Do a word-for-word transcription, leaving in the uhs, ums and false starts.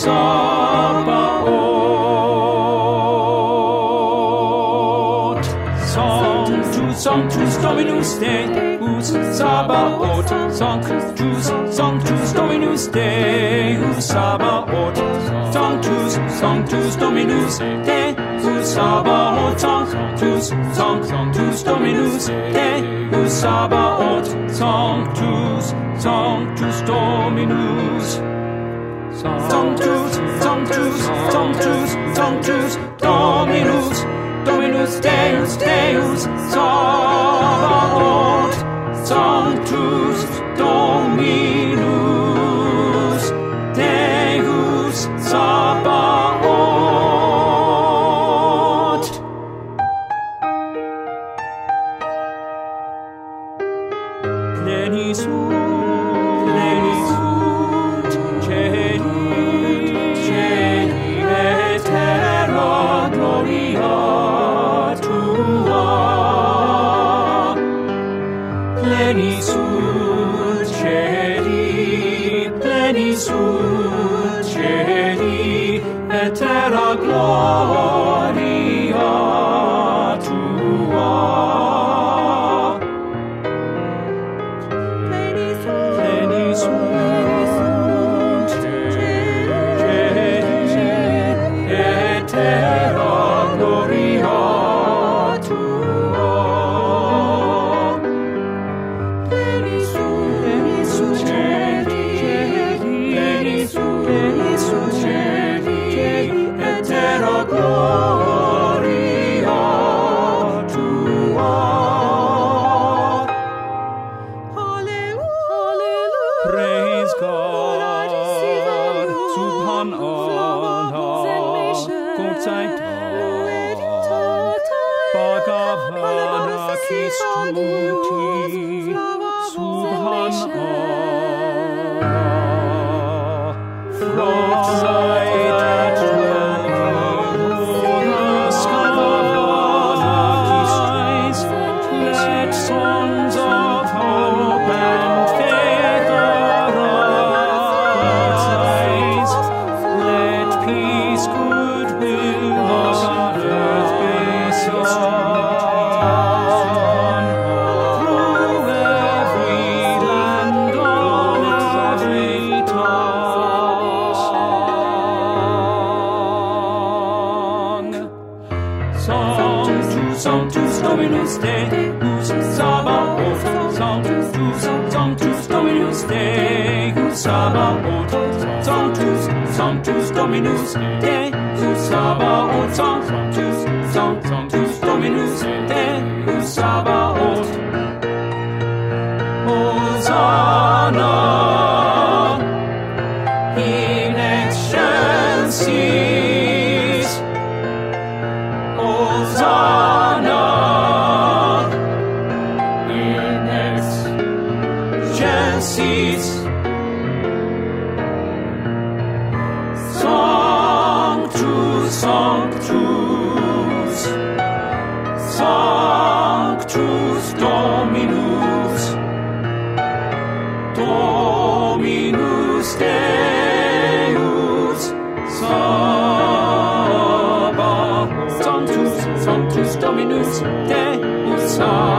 Sabaoth. Sanctus, Sanctus Dominus Deus Sabaoth. Sanctus, Sanctus Dominus Deus Sabaoth. Sanctus, Sanctus Dominus Deus Sabaoth. Sanctus, Sanctus Dominus Deus Sabaoth. Sanctus, Sanctus Dominus. Sanctus, Sanctus, Sanctus, Sanctus Dominus. Dominus Deus, Deus Sabaoth. Sanctus Dominus Deus Sabaoth. Plenitude, plenitude, celi, celi et terra gloria tua. Plenitude, celi, plenitude, celi et terra gloria tua. Praise God, Subhanallah, Gott sei Dank, Bhagavana Kistuti, Subhanallah, Gott sei Dank, let songs of hope and faith arise. Let peace, goodwill on earth be sown. Through every land, on every tongue. Sanctus, Sanctus Dominus Deus Sabaoth. Sanctus, Sanctus Dominus Deus Sabaoth. Sanctus, Sanctus Dominus Deus Sabaoth. Sanctus, Sanctus Dominus Deus Sabaoth. Hosanna in excelsis. Hosanna in excelsis. Sanctus, Sanctus, Sanctus Dominus, Dominus Deus Sabaoth. Sanctus, Sanctus Dominus Deus Sabaoth.